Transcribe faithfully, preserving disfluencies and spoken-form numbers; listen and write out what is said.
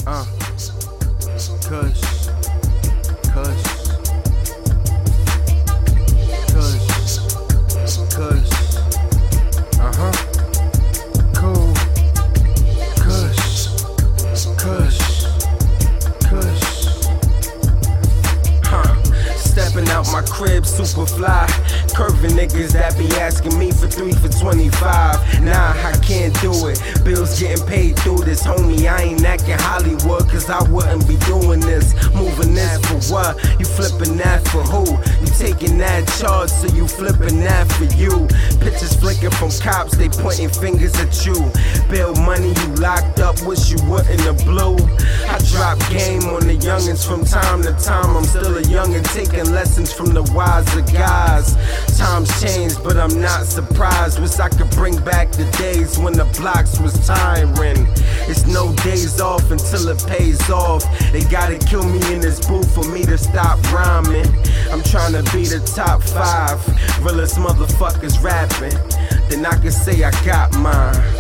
Uh, Kush, Kush, Kush, Kush, uh-huh, cool, Kush, Kush, Kush, huh, stepping out my crib, super fly. Curving niggas that be asking me for three for twenty-five. Nah, I can't do it. Bills getting paid through this, homie. I ain't acting Hollywood, cause I wouldn't be doing this. Moving this for what? You flipping that for who? You taking that charge, so you flipping that for you. Pictures flicking from cops, they pointing fingers at you. Bill money, you locked up, wish you were in the blue. I drop game on the youngins from time to time. I'm still a youngin' taking lessons from the wiser guys. Times changed, but I'm not surprised. Wish I could bring back the days when the blocks was tiring. It's no days off until it pays off. They gotta kill me in this booth for me to stop rhyming. I'm trying to be the top five realest motherfuckers rapping. Then I can say I got mine.